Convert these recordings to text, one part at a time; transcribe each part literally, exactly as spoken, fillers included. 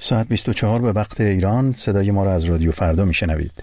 ساعت بیست و چهار به وقت ایران. صدای ما را از رادیو فردا میشنوید.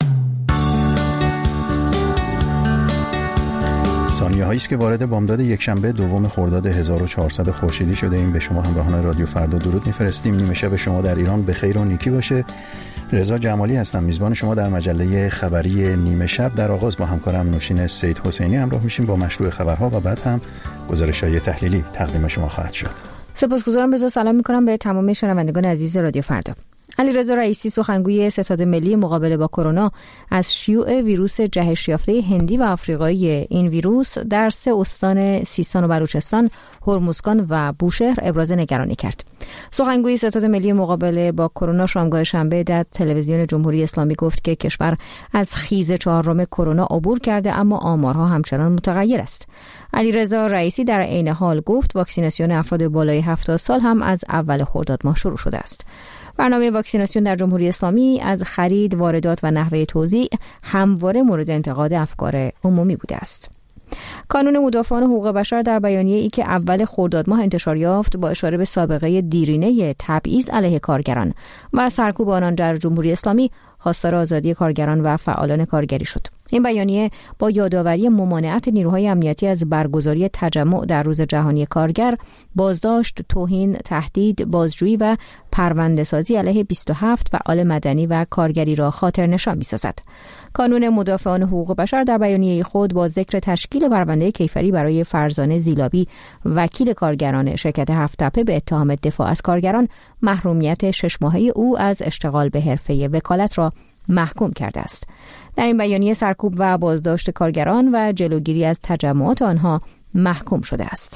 ثانیه هایی است که وارد بامداد یکشنبه دوم خرداد هزار و چهارصد خورشیدی شده ایم. به شما همراهان رادیو فردا درود میفرستیم. نیمه شب شما در ایران به خیر و نیکی باشه. رضا جمالی هستم، میزبان شما در مجله خبری نیمه شب. در آغاز با همکارم نوشین سید حسینی همراه میشیم با مشروع خبرها و بعد هم گزارش‌های تحلیلی تقدیم شما خواهد شد. سپاسگزارم. رضا سلام میکنم به تمام شنوندگان عزیز رادیو فردا. علیرضا رئیسی سخنگوی ستاد ملی مقابله با کرونا از شیوع ویروس جهش یافته هندی و آفریقایی این ویروس در سه استان سیستان و بلوچستان، هرمزگان و بوشهر ابراز نگرانی کرد. سخنگوی ستاد ملی مقابله با کرونا شامگاه شنبه در تلویزیون جمهوری اسلامی گفت که کشور از خیز چهارم کرونا عبور کرده، اما آمارها همچنان متغیر است. علیرضا رئیسی در عین حال گفت واکسیناسیون افراد بالای هفتاد سال هم از اول خرداد ماه شروع شده است. برنامه واکسیناسیون در جمهوری اسلامی از خرید، واردات و نحوه توزیع همواره مورد انتقاد افکار عمومی بوده است. کانون مدافعان حقوق بشر در بیانیه ای که اول خرداد ماه انتشار یافت با اشاره به سابقه دیرینه تبعیض علیه کارگران و سرکوب آنان در جمهوری اسلامی خواستار آزادی کارگران و فعالان کارگری شد. این بیانیه با یادآوری ممانعت نیروهای امنیتی از برگزاری تجمع در روز جهانی کارگر، بازداشت، توهین، تهدید، بازجویی و پرونده‌سازی علیه بیست و هفت فعال مدنی و کارگری را خاطر نشان می‌سازد. کانون مدافعان حقوق بشر در بیانیه خود با ذکر تشکیل پرونده کیفری برای فرزانه زیلابی، وکیل کارگران شرکت هفت‌تپه به اتهام دفاع از کارگران، محرومیت شش ماهه او از اشتغال به حرفه وکالت را محکوم کرده است. در این بیانیه سرکوب و بازداشت کارگران و جلوگیری از تجمعات آنها محکوم شده است.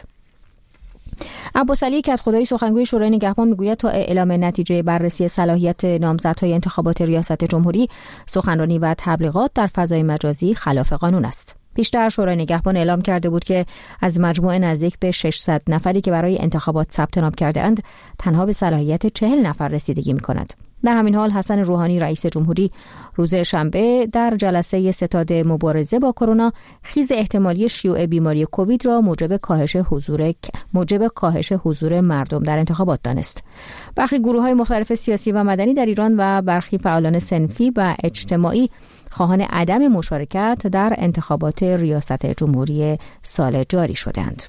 عباسعلی کدخدایی سخنگوی شورای نگهبان میگوید تا اعلام نتیجه بررسی صلاحیت نامزدهای انتخابات ریاست جمهوری، سخنرانی و تبلیغات در فضای مجازی خلاف قانون است. پیشتر شورای نگهبان اعلام کرده بود که از مجموع نزدیک به ششصد نفری که برای انتخابات ثبت نام کرده‌اند، تنها به صلاحیت چهل نفر رسیدگی می‌کند. در همین حال حسن روحانی رئیس جمهوری روز شنبه در جلسه ستاد مبارزه با کرونا خیز احتمالی شیوع بیماری کووید را موجب کاهش حضور موجب کاهش حضور مردم در انتخابات دانست. برخی گروه‌های مختلف سیاسی و مدنی در ایران و برخی فعالان صنفی و اجتماعی خواهان عدم مشارکت در انتخابات ریاست جمهوری سال جاری شدند.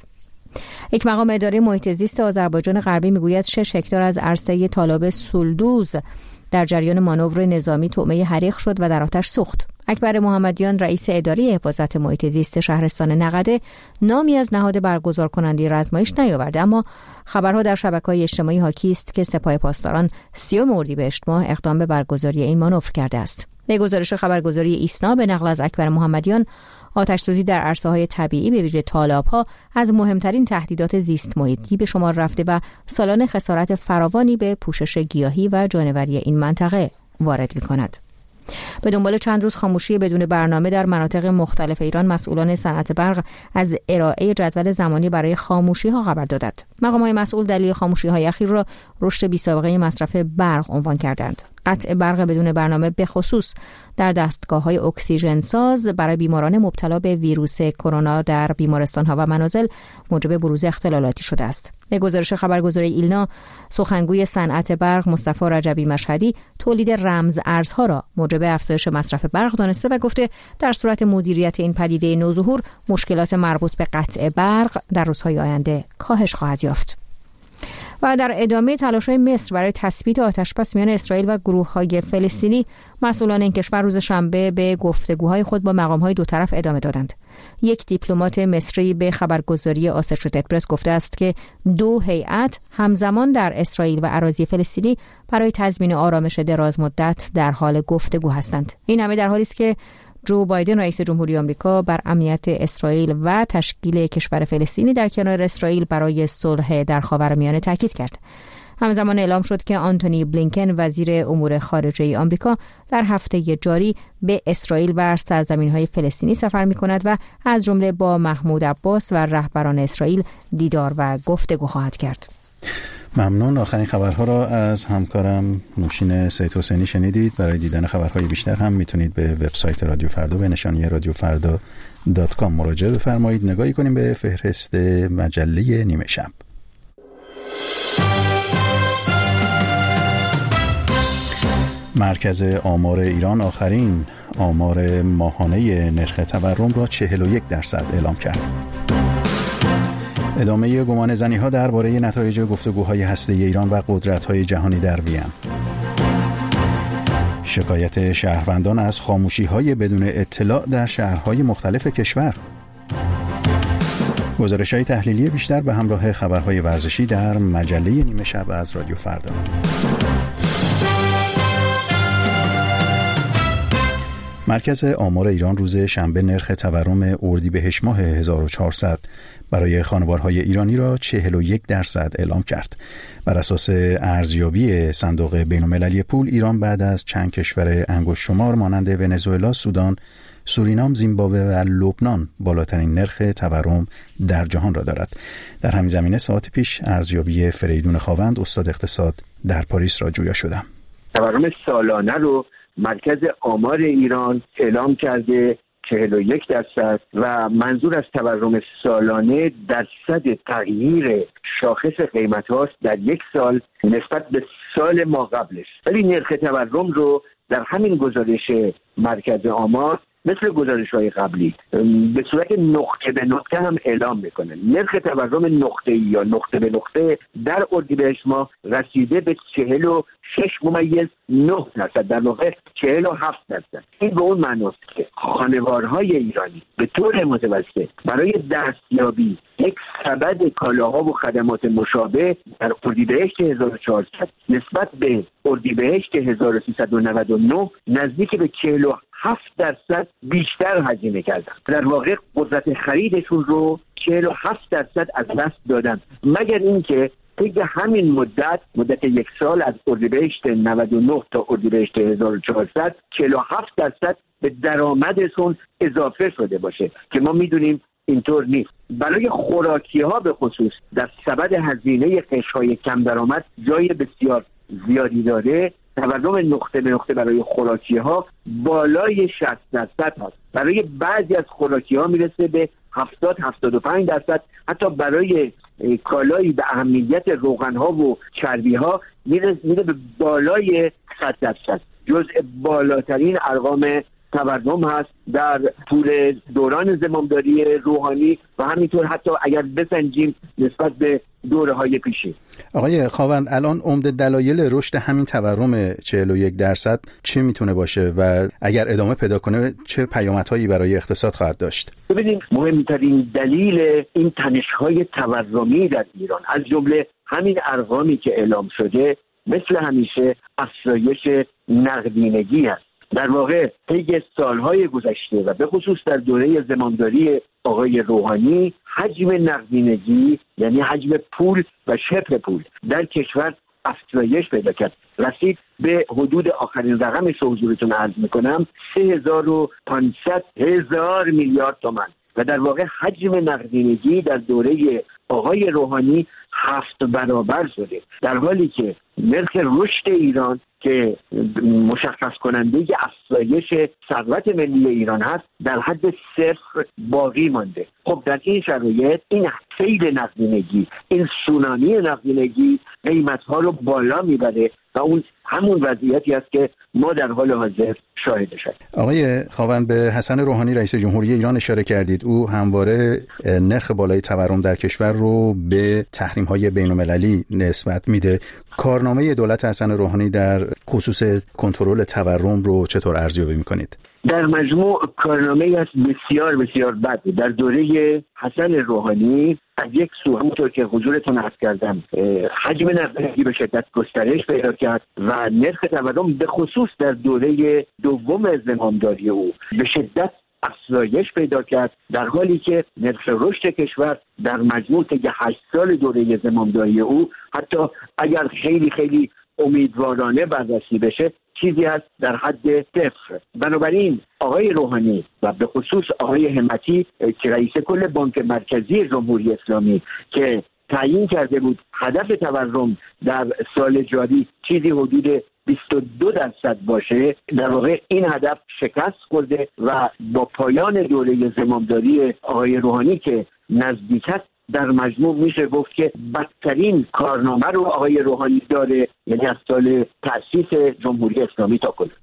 یک مقام اداره محیط زیست آذربایجان غربی میگوید شش هکتار از عرصه تالاب سولدوز در جریان مانور نظامی طعمه حریق شد و در آتش سوخت. اکبر محمدیان رئیس اداره حفاظت محیط زیست شهرستان نقده نامی از نهاد برگزار کننده رزمایش نیاورده، اما خبرها در شبکه‌های اجتماعی حاکی است که سپاه پاسداران سیوم اردیبهشت ماه اقدام به برگزاری این مانور کرده است. به گزارش خبرگزاری ایسنا به نقل از اکبر محمدیان، آتش‌سوزی در عرصه‌های طبیعی به ویژه تالاب‌ها از مهمترین تهدیدات زیست محیطی به شمار رفته و سالانه خسارت فراوانی به پوشش گیاهی و جانوری این منطقه وارد می‌کند. به دنبال چند روز خاموشی بدون برنامه در مناطق مختلف ایران، مسئولان صنعت برق از ارائه جدول زمانی برای خاموشی‌ها خبر دادند. مقام‌های مسئول دلیل خاموشی‌های اخیر را رشد بی‌سابقه مصرف برق عنوان کردند. قطع برق بدون برنامه به خصوص در دستگاه‌های اکسیژن ساز برای بیماران مبتلا به ویروس کرونا در بیمارستان‌ها و منازل موجب بروز اختلالاتی شده است. به گزارش خبرگزاری ایلنا، سخنگوی صنعت برق مصطفی رجبی مشهدی تولید رمز ارزها را موجب افزایش مصرف برق دانسته و گفته در صورت مدیریت این پدیده نوظهور مشکلات مربوط به قطع برق در روزهای آینده کاهش خواهد یافت. و در ادامه تلاش‌های مصر برای تثبیت آتش‌بس میان اسرائیل و گروه‌های فلسطینی، مسئولان این کشور روز شنبه به گفتگوهای خود با مقام‌های دو طرف ادامه دادند. یک دیپلمات مصری به خبرگزاری آسوشییتد پرس گفته است که دو هیئت همزمان در اسرائیل و اراضی فلسطینی برای تضمین آرامش دراز مدت در حال گفتگو هستند. این همه در حالی است که جو بایدن رئیس جمهوری آمریکا بر امنیت اسرائیل و تشکیل کشور فلسطینی در کنار اسرائیل برای صلح در خاورمیانه تاکید کرد. همزمان اعلام شد که آنتونی بلینکن وزیر امور خارجه آمریکا در هفته جاری به اسرائیل و سرزمین‌های فلسطینی سفر می‌کند و از جمله با محمود عباس و رهبران اسرائیل دیدار و گفتگو خواهد کرد. ممنون. آخرین خبرها را از همکارم نوشین سید حسینی شنیدید. برای دیدن خبرهای بیشتر هم میتونید به وبسایت رادیو فردا به نشانی رادیو فردا دات کام مراجعه بفرمایید. نگاهی کنیم به فهرست مجله نیمه شب. مرکز آمار ایران آخرین آمار ماهانه نرخ تورم را چهل و یک درصد اعلام کرد. ادامه گمان زنی ها درباره نتایج گفتگوهای هسته‌ای ایران و قدرت‌های جهانی در وین. شکایت شهروندان از خاموشی‌های بدون اطلاع در شهرهای مختلف کشور. گزارش‌های تحلیلی بیشتر به همراه خبرهای ورزشی در مجله نیمه شب از رادیو فردا. مرکز آمار ایران روز شنبه نرخ تورم اردیبهشت ماه هزار و چهارصد برای خانوارهای ایرانی را چهل و یک درصد اعلام کرد. بر اساس ارزیابی صندوق بین‌المللی پول، ایران بعد از چند کشور انگشت شمار مانند ونزوئلا، سودان، سورینام، زیمبابوه و لبنان بالاترین نرخ تورم در جهان را دارد. در همین زمینه ساعت پیش ارزیابی فریدون خاوند، استاد اقتصاد در پاریس را جویا شدم. تورم سالانه رو مرکز آمار ایران اعلام کرده چهل و یک درصد و منظور از تورم سالانه درصد تغییر شاخص قیمت هاست در یک سال نسبت به سال ما قبلش. ولی نرخ تورم رو در همین گزارش مرکز آمار مثل گزارش‌های قبلی به صورت نقطه به نقطه هم اعلام میکنه. نرخ تورم نقطه‌ای یا نقطه به نقطه در اردیبهشت ماه رسیده به چهل و شش ممیز نه درصد، در واقع چهل و هفت درصد. این به اون معناست که خانوارهای ایرانی به طور متوسط برای دستیابی یک سبد کالاها و خدمات مشابه در اردیبهشت هزار و چهارصد نسبت به اردیبهشت هزار و سیصد و نود و نه نزدیک به چهل و هفت درصد بیشتر هزینه کردن. در واقع قدرت خریدشون رو چهل و هفت درصد از دست دادن، مگر اینکه طی همین مدت مدت یک سال از اردیبهشت نود و نه تا اردیبهشت هزار و چهارصد چهل و هفت درصد به درآمدشون اضافه شده باشه که ما میدونیم اینطور نیست. برای خوراکی ها به خصوص در سبد هزینه قشرهای کم درآمد جای بسیار زیادی داره. تورم نقطه به نقطه برای خوراکی ها بالای شصت درصد هست. برای بعضی از خوراکی ها میرسه به هفتاد هفتاد و پنج درصد. حتی برای کالایی به اهمیت روغن ها و چربی ها میره به بالای صد درصد. جزء بالاترین ارقام تورم هست در طول دوران زمامداری روحانی و همینطور حتی اگر بسنجیم نسبت به دوره‌های پیشین. آقای خاوند، الان عمده دلایل رشد همین تورم چهل و یک درصد چی میتونه باشه و اگر ادامه پیدا کنه چه پیامدهایی برای اقتصاد خواهد داشت؟ ببینید، مهمترین دلیل این تنش‌های تورمی در ایران از جمله همین ارقامی که اعلام شده مثل همیشه افزایش نقدینگی است. در واقع طی سالهای گذشته و به خصوص در دوره زمامداری آقای روحانی حجم نقدینگی یعنی حجم پول و شبه پول در کشور افزایش پیدا کرد، رسید به حدود آخرین رقمش رو حضورتون عرض میکنم سه هزار و پانصد هزار میلیارد تومان و در واقع حجم نقدینگی در دوره آقای روحانی هفت برابر شده، در حالی که نرخ رشد ایران که مشخص کننده افزایش ثروت ملی ایران هست در حد صفر باقی مانده. خب در این شرایط این سیل نقدینگی، این سونامی نقدینگی قیمت‌ها رو بالا میبره و اون همون وضعیتی است که ما در حال حاضر شاهدش هستیم. آقای خاوند، به حسن روحانی رئیس جمهوری ایران اشاره کردید. او همواره نرخ بالای تورم در کشور رو به تحریم‌های بین‌المللی نسبت میده. کارنامه دولت حسن روحانی در خصوص کنترل تورم رو چطور ارزیابی میکنید؟ در مجموع کارنامه است بسیار بسیار بد. در دوره حسن روحانی از یک سو همونطور که حضورتون عرض کردم حجم نقدینگی به شدت گسترش پیدا کرد و نرخ تورم به خصوص در دوره دوم زمامداری او به شدت افزایش پیدا کرد، در حالی که نرخ رشد کشور در مجموع طی هشت سال دوره زمامداری او حتی اگر خیلی خیلی امیدوارانه بررسی بشه چیزی هست در حد صفر. بنابراین آقای روحانی و به خصوص آقای همتی که رئیس کل بانک مرکزی جمهوری اسلامی که تعیین کرده بود هدف تورم در سال جاری چیزی حدود بیست و دو درصد باشه، در واقع این هدف شکست خورده و با پایان دوره زمامداری آقای روحانی که نزدیک است در مجموع میشه گفت که بدترین کارنامه رو آقای روحانی داره، یعنی از سال تأسیس جمهوری اسلامی تا کنون.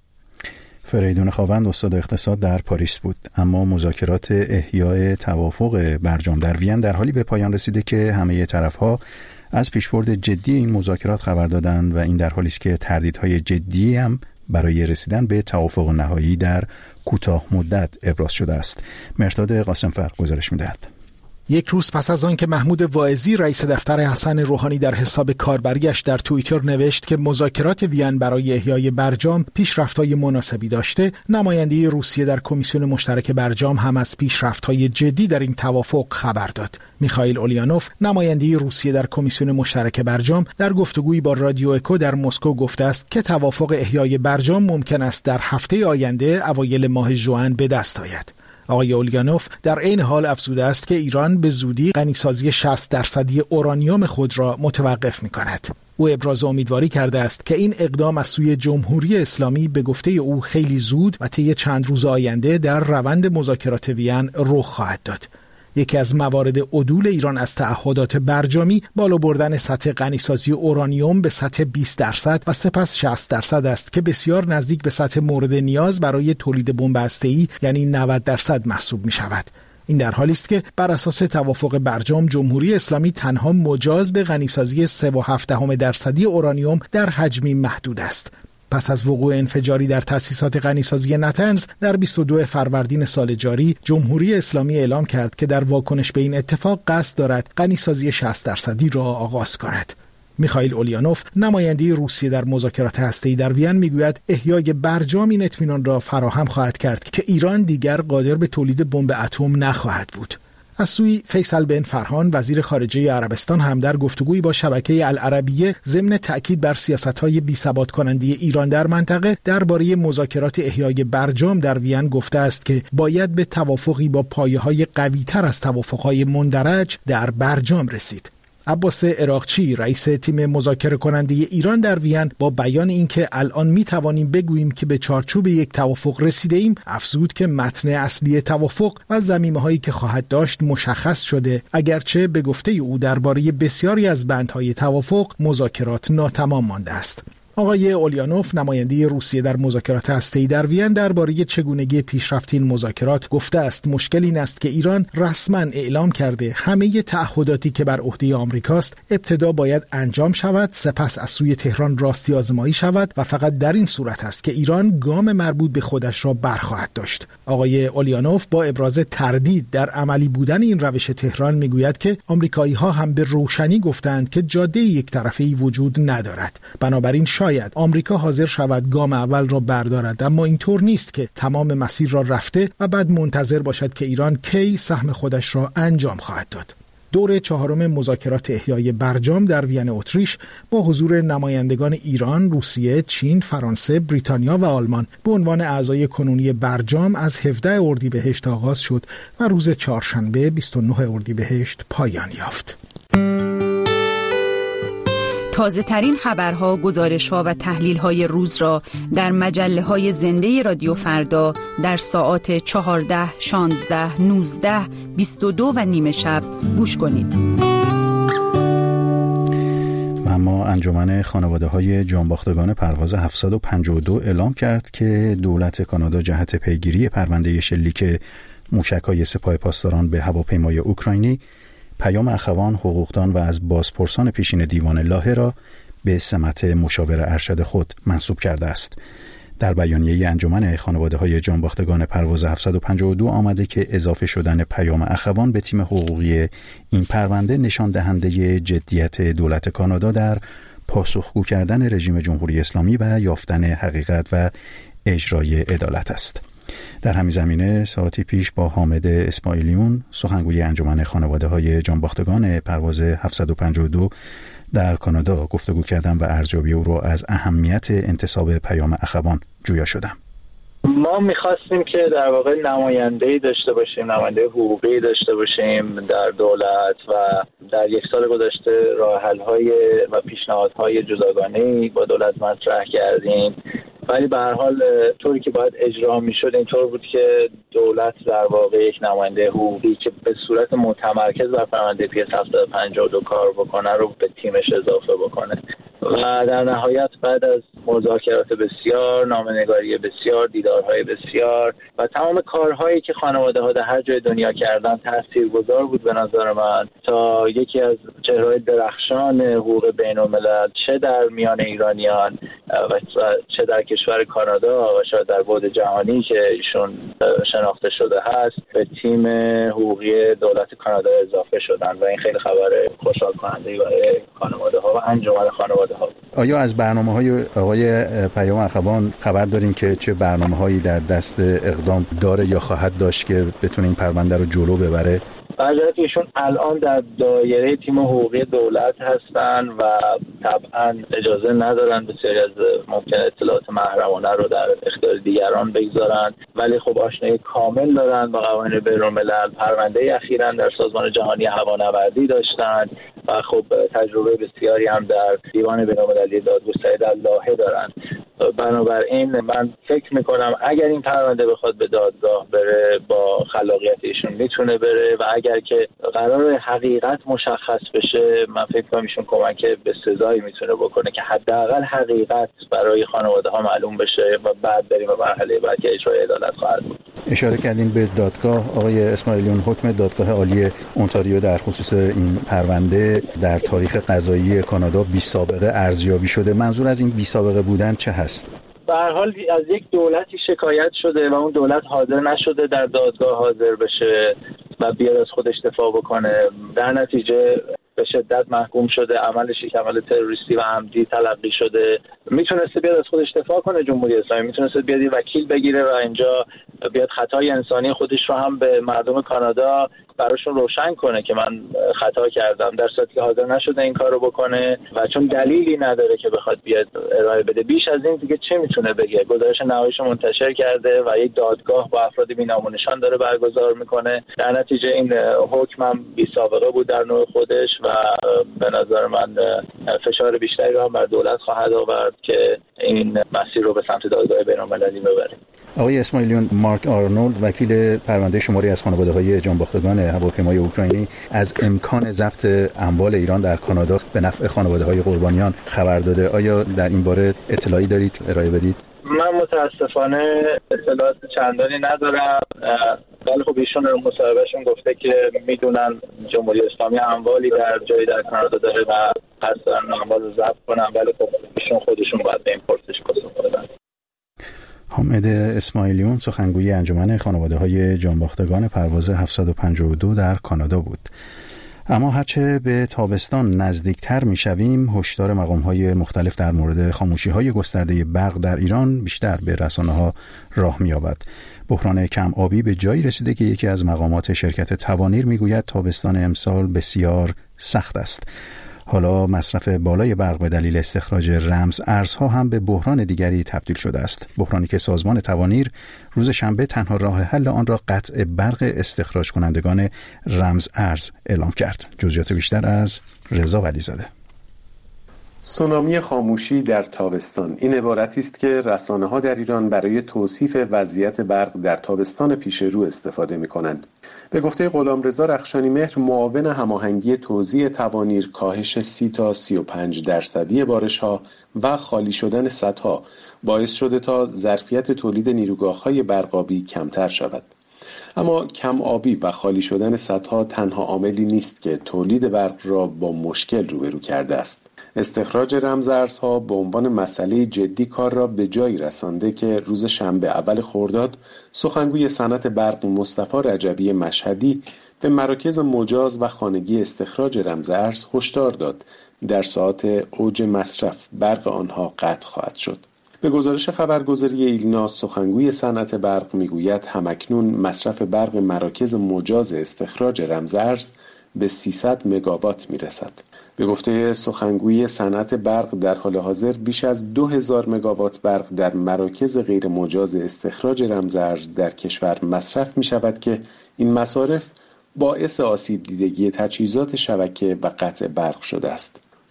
فریدون خاوند استاد اقتصاد در پاریس بود. اما مذاکرات احیای توافق برجام در وین در حالی به پایان رسیده که همه طرف‌ها از پیشبرد جدی این مذاکرات خبر دادند و این در حالی است که تردیدهای جدی هم برای رسیدن به توافق نهایی در کوتاه مدت ابراز شده است. مرداد قاسمفر گزارش می‌دهد. یک روز پس از آن که محمود واعظی رئیس دفتر حسن روحانی در حساب کاربریش در توییتر نوشت که مذاکرات وین برای احیای برجام پیشرفت‌های مناسبی داشته، نماینده روسیه در کمیسیون مشترک برجام هم از پیشرفت‌های جدی در این توافق خبر داد. میخائیل اولیانوف، نماینده روسیه در کمیسیون مشترک برجام، در گفتگویی با رادیو اکو در مسکو گفته است که توافق احیای برجام ممکن است در هفته آینده اوایل ماه ژوئن به دست آید. آقای اولیانوف در این حال افزوده است که ایران به زودی غنیسازی شصت درصدی اورانیوم خود را متوقف می‌کند. او ابراز امیدواری کرده است که این اقدام از سوی جمهوری اسلامی به گفته او خیلی زود و طی چند روز آینده در روند مذاکرات وین رخ خواهد داد. یکی از موارد عدول ایران از تعهدات برجامی بالا بردن سطح غنیسازی اورانیوم به سطح بیست درصد و سپس شصت درصد است که بسیار نزدیک به سطح مورد نیاز برای تولید بمب هسته‌ای یعنی نود درصد محسوب می شود. این در حالی است که بر اساس توافق برجام جمهوری اسلامی تنها مجاز به غنیسازی سه و هفت دهم درصدی اورانیوم در حجمی محدود است. پس از وقوع انفجاری در تأسیسات غنیسازی نتنز در بیست و دو فروردین سال جاری، جمهوری اسلامی اعلام کرد که در واکنش به این اتفاق قصد دارد غنیسازی شصت درصدی را آغاز کند. میخائیل اولیانوف، نماینده روسیه در مذاکرات هسته‌ای در وین، میگوید احیای برجام این اطمینان را فراهم خواهد کرد که ایران دیگر قادر به تولید بمب اتم نخواهد بود. از سوی فیصل بن فرهان، وزیر خارجه عربستان، هم در گفتگویی با شبکه العربیه ضمن تأکید بر سیاست‌های بی‌ثبات کننده ایران در منطقه درباره مذاکرات احیای برجام در وین گفته است که باید به توافقی با پایه‌های قوی‌تر از توافق‌های مندرج در برجام رسید. عباس عراقچی، رئیس تیم مذاکره کننده ایران در وین، با بیان اینکه الان می توانیم بگوییم که به چارچوب یک توافق رسیده ایم، افزود که متن اصلی توافق و زمینه‌هایی که خواهد داشت مشخص شده، اگرچه به گفته او درباره بسیاری از بندهای توافق مذاکرات ناتمام مانده است. آقای اولیانوف، نماینده روسیه در مذاکرات هسته‌ای در وین، درباره چگونگی پیشرفت این مذاکرات گفته است مشکل این است که ایران رسما اعلام کرده همه تعهداتی که بر عهده آمریکاست ابتدا باید انجام شود، سپس از سوی تهران راستی آزمایی شود و فقط در این صورت است که ایران گام مربوط به خودش را برخواهد داشت. آقای اولیانوف با ابراز تردید در عملی بودن این روش تهران میگوید که آمریکایی‌ها هم به روشنی گفتند که جاده یک طرفه‌ای وجود ندارد. بنابراین شاید آمریکا حاضر شود گام اول را بردارد، اما اینطور نیست که تمام مسیر را رفته و بعد منتظر باشد که ایران کی سهم خودش را انجام خواهد داد. دور چهارم مذاکرات احیای برجام در وین اتریش با حضور نمایندگان ایران، روسیه، چین، فرانسه، بریتانیا و آلمان به عنوان اعضای کنونی برجام از هفدهم اردیبهشت آغاز شد و روز چهارشنبه بیست و نهم اردیبهشت پایان یافت. تازه ترین خبرها، گزارش‌ها و تحلیل‌های روز را در مجله‌های زنده رادیو فردا در ساعات چهارده، شانزده، نوزده، بیست و دو و نیمه شب گوش کنید. اما انجمن خانواده‌های جانباختگان پرواز هفتصد و پنجاه و دو اعلام کرد که دولت کانادا جهت پیگیری پرونده شلیک موشک‌های سپاه پاسداران به هواپیمای اوکراینی پیام اخوان، حقوقدان و از بازپرسان پیشین دیوان لاهه را به سمت مشاور ارشد خود منصوب کرده است. در بیانیه انجمن خانواده‌های جانباختگان پرواز هفتصد و پنجاه و دو آمده که اضافه شدن پیام اخوان به تیم حقوقی این پرونده نشان دهنده جدیت دولت کانادا در پاسخگو کردن رژیم جمهوری اسلامی و یافتن حقیقت و اجرای عدالت است. در همین زمینه ساعتی پیش با حامد اسماعیلیون، سخنگوی انجمن خانواده‌های جانباختگان پرواز هفتصد و پنجاه و دو در کانادا گفتگو کردم و ارزیابی او را از اهمیت انتصاب پیام اخوان جویا شدم. ما میخواستیم که در واقع نماینده‌ای داشته باشیم، نماینده حقوقی داشته باشیم در دولت و در یک سال گذشته راه حل‌های و پیشنهادهای جداگانه‌ای با دولت مطرح کردیم، ولی به هر حال طوری که باید اجرا میشد اینطور بود که دولت در واقع یک نماینده حقوقی که به صورت متمرکز بر پرونده پی اس هفتصد و پنجاه و دو کار بکنه رو به تیمش اضافه بکنه و در نهایت بعد از مذاکرات بسیار، نامه‌نگاری بسیار، دیدارهای بسیار و تمام کارهایی که خانواده‌ها در هر جای دنیا کردن تاثیرگذار بود به نظر من تا یکی از چهره‌های درخشان حقوق بین‌الملل چه در میان ایرانیان و چه در کشور کانادا و شاید در بعد جهانی که ایشون شناخته شده هست به تیم حقوقی دولت کانادا اضافه شدن و این خیلی خبر خوشحال کننده برای خانواده‌ها و انجمن خانواده‌ها. آیا از برنامه‌های آقای پیام اخوان خبر دارین که چه برنامه‌هایی در دست اقدام داره یا خواهد داشت که بتونه این پرونده رو جلو ببره؟ برجای ایشون الان در دایره تیم حقوقی دولت هستن و طبعا اجازه ندارن بسیاری از ممکن اطلاعات محرمانه رو در اختیار دیگران بگذارن، ولی خب آشنایی کامل دارن با قوانین بین‌الملل. پرونده اخیراً در سازمان جهانی هوانوردی داشتن و خب تجربه بسیاری هم در دیوان بین‌المللی دادگستری در لاهه دارن. بنابراین من فکر میکنم اگر این پرونده بخواد به دادگاه بره با خلاقیت ایشون میتونه بره و اگر که قرار حقیقت مشخص بشه من فکر کنم ایشون کمک به سزایی میتونه بکنه که حداقل حقیقت برای خانواده ها معلوم بشه و بعد بریم به مرحله بعد که اجرای عدالت خواهد بود. اشاره کردین به دادگاه. آقای اسماعیلیون، حکم دادگاه عالی اونتاریو در خصوص این پرونده در تاریخ قضایی کانادا بی سابقه ارزیابی شده. منظور از این بی سابقه بودن چه هست؟ به هر حال از یک دولتی شکایت شده و اون دولت حاضر نشده در دادگاه حاضر بشه و بیاد از خودش دفاع بکنه. در نتیجه به شدت محکوم شده، عملش یک عمل تروریستی و عمدی تلقی شده. میتونسته بیاد از خودش دفاع کنه جمهوری اسلامی، میتونسته بیاد وکیل بگیره و اینجا بیاد خطای انسانی خودش رو هم به مردم کانادا براشون روشن کنه که من خطا کردم، در صورتی که حاضر نشده این کارو بکنه و چون دلیلی نداره که بخواد بیاد ارائه بده. بیش از این دیگه چه میتونه بگه؟ گزارش نهاییشو منتشر کرده و یک دادگاه با افراد بی‌نام و نشان داره برگزار میکنه. در نتیجه این حکم هم بی سابقه بود در نوع خودش و به نظر من فشار بیشتری رو هم بر دولت خواهد آورد که این مسیر رو به سمت دادگاه بین‌المللی ببره. آقای اسماعیلیون، مارک آرنولد وکیل پرونده شماری از خانواده‌های جانباختگان هواپیمای اوکراینی از امکان ضبط اموال ایران در کانادا به نفع خانواده‌های قربانیان خبر داده. آیا در این باره اطلاعی دارید ارائه بدید؟ من متاسفانه اطلاعات چندانی ندارم، ولی خب ایشون در مصاحبهشون گفته که میدونن جمهوری اسلامی اموالی در جایی در کانادا داره و قصد دارن اموال رو ضبط کنن، ولی خب ایشون خودشون باید به این پرسش پاسخ بدن. حامد اسماعیلیون سخنگوی انجمن خانواده‌های جانباختگان پرواز هفتصد و پنجاه و دو در کانادا بود. اما هرچه به تابستان نزدیکتر میشویم هشدار مقام‌های مختلف در مورد خاموشی‌های گسترده برق در ایران بیشتر به رسانه‌ها راه می‌یابد. بحران کم آبی به جایی رسیده که یکی از مقامات شرکت توانیر میگوید تابستان امسال بسیار سخت است. حالا مصرف بالای برق به دلیل استخراج رمز ارزها هم به بحران دیگری تبدیل شده است. بحرانی که سازمان توانیر روز شنبه تنها راه حل آن را قطع برق استخراج کنندگان رمز ارز اعلام کرد. جزئیات بیشتر از رضا ولیزاده. سونامی خاموشی در تابستان این عبارتی است که رسانه‌ها در ایران برای توصیف وضعیت برق در تابستان پیش رو استفاده می‌کنند. به گفته غلامرضا رخشانی مهر، معاون هماهنگی توزیع توانیر، کاهش سی تا سی و پنج درصدی بارش‌ها و خالی شدن سدها باعث شده تا ظرفیت تولید نیروگاه‌های برقابی کمتر شود. اما کم آبی و خالی شدن سدها تنها عاملی نیست که تولید برق را با مشکل روبرو کرده است. استخراج رمزارزها به عنوان مسئله جدی کار را به جایی رسانده که روز شنبه اول خرداد سخنگوی صنعت برق مصطفی رجبی مشهدی به مراکز مجاز و خانگی استخراج رمزارز هشدار داد در ساعات اوج مصرف برق آنها قطع خواهد شد. به گزارش خبرگزاری ایلنا، سخنگوی صنعت برق میگوید همکنون مصرف برق مراکز مجاز استخراج رمزارز به سیصد مگاوات میرسد. به گفته سخنگوی صنعت برق در حال حاضر بیش از دو هزار مگاوات برق در مراکز غیر مجاز استخراج رمزارز در کشور مصرف می شود که این مصارف باعث آسیب دیدگی تجهیزات شبکه و قطع برق شده است.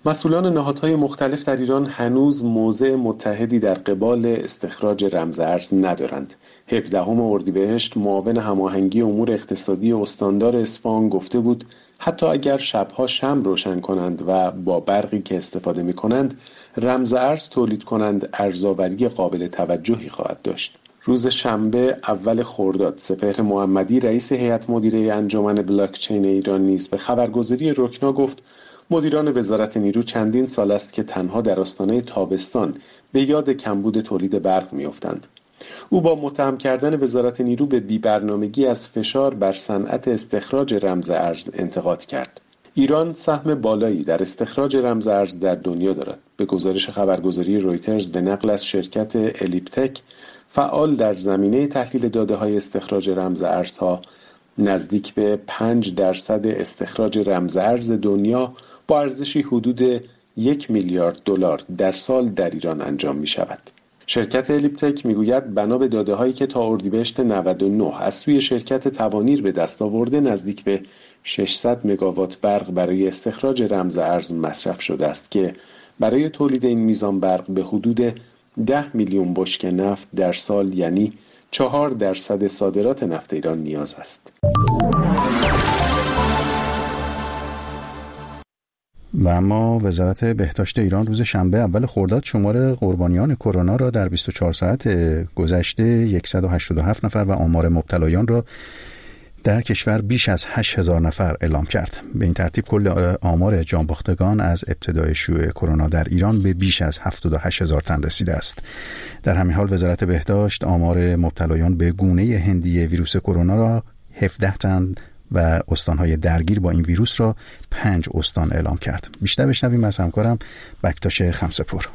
مسئولان نهادهای مختلف در ایران هنوز موضع متحدی در قبال استخراج رمز ارز ندارند. هفدهم اردیبهشت معاون هماهنگی امور اقتصادی استاندار اصفهان گفته بود حتی اگر شبها شمع روشن کنند و با برقی که استفاده می کنند رمز ارز تولید کنند ارزآوری قابل توجهی خواهد داشت. روز شنبه اول خرداد سپهر محمدی رئیس هیئت مدیره انجمن بلاکچین ایران نیز به خبرگزاری رکنا گفت مدیران وزارت نیرو چندین سال است که تنها در آستانه تابستان به یاد کمبود تولید برق می‌افتند. او با متهم کردن وزارت نیرو به بی‌برنامگی از فشار بر صنعت استخراج رمز ارز انتقاد کرد. ایران سهم بالایی در استخراج رمز ارز در دنیا دارد. به گزارش خبرگزاری رویترز به نقل از شرکت الیپتک فعال در زمینه تحلیل داده‌های استخراج رمز ارزها، نزدیک به پنج درصد استخراج رمز ارز دنیا با ارزشی حدود یک میلیارد دلار در سال در ایران انجام می شود. شرکت الیپتک می گوید بنا به داده‌هایی که تا اردیبهشت نود و نه از سوی شرکت توانیر به دست آورده نزدیک به ششصد مگاوات برق برای استخراج رمز ارز مصرف شده است که برای تولید این میزان برق به حدود ده میلیون بشکه نفت در سال یعنی چهار درصد صادرات نفت ایران نیاز است. و اما وزارت بهداشت ایران روز شنبه اول خرداد شمار قربانیان کرونا را در بیست و چهار ساعت گذشته صد و هشتاد و هفت نفر و آمار مبتلایان را در کشور بیش از هشت هزار نفر اعلام کرد. به این ترتیب کل آمار جانباختگان از ابتدای شیوع کرونا در ایران به بیش از هفتاد و هشت هزار تن رسیده است. در همین حال وزارت بهداشت آمار مبتلایان به گونه هندی ویروس کرونا را هفده تن و استانهای درگیر با این ویروس را پنج استان اعلام کرد. بیشتر بشنویم از همکارم بکتاش خمسه‌پور.